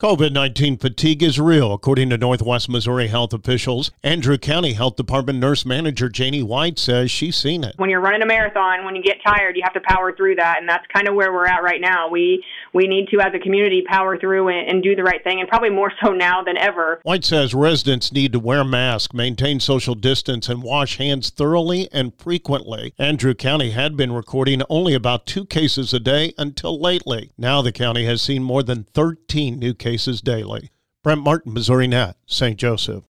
COVID-19 fatigue is real, according to Northwest Missouri health officials. Andrew County Health Department Nurse Manager Janie White says she's seen it. When you're running a marathon, when you get tired, you have to power through that, and that's kind of where we're at right now. We need to, as a community, power through and do the right thing, and probably more so now than ever. White says residents need to wear masks, maintain social distance, and wash hands thoroughly and frequently. Andrew County had been recording only about 2 cases a day until lately. Now the county has seen more than 13 new cases daily. Brent Martin, Missouri Net, St. Joseph.